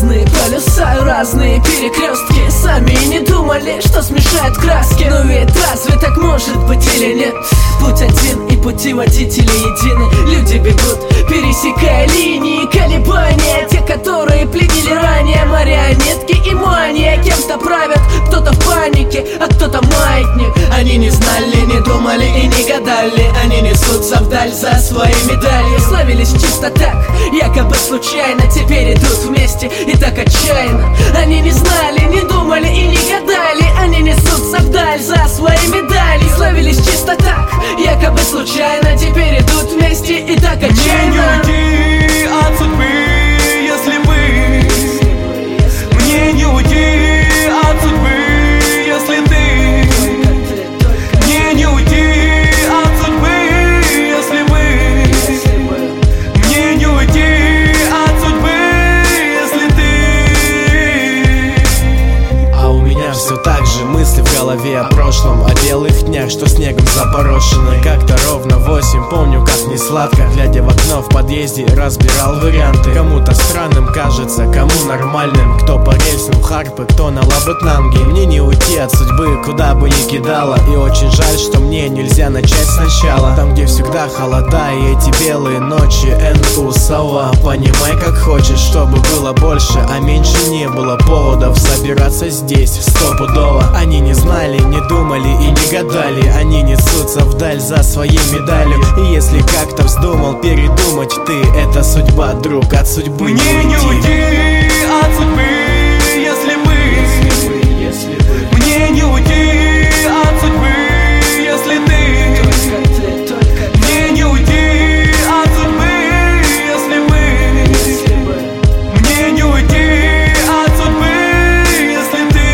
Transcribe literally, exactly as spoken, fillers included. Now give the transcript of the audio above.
разные полюса, разные перекрестки. Сами не думали, что смешают краски. Но ведь разве так может быть или нет? Путь один и пути водителей едины. Люди бегут, пересекая линии колебания. Те, которые пленили ранее, марионетки и мания. Кем-то правят, кто-то в панике, а кто-то маятник. Они не знали, не думали и не гадали. Они несутся вдаль за свои медали. Славились чисто так, якобы случайно. Теперь идут вместе и так отчаянно. Они не знали, не думали и не гадали. Они несутся вдаль за свои медали. Славились чисто так, якобы случайно. Теперь идут вместе и так отчаянно. Мне не уйти от судьбы, если бы. Мне не уйти от судьбы, если ты. Мне не уйти от судьбы, если бы. Мне не уйти от судьбы, если ты. А у меня все так же мысли в голове о прошлом, о белых днях, что снегом запорошены. Как-то ровно восемь, помню, как не сладко, глядя в окно в подъезде, разбирал варианты. Кому-то странным кажется, кому нормальным. Кто по рельсам в Харпы, кто на Лабытнанге. Мне не уйти от судьбы, куда бы ни кидала. И очень жаль, что мне нельзя начать сначала. Там, где всегда холода и эти белые ночи. эн у сова, понимай как хочешь, чтобы было больше, а меньше не было поводов собираться здесь стопудово. Они не знали, не думали и не гадали. Они несутся вдаль за своей медалью. И если как-то вздумал передумать ты, это судьба, друг, от судьбы не уйти. Мне не уйти от судьбы, если бы. Мне не уйти от судьбы, если ты. Мне не уйти от судьбы, если бы. Мне не уйти от судьбы, если ты.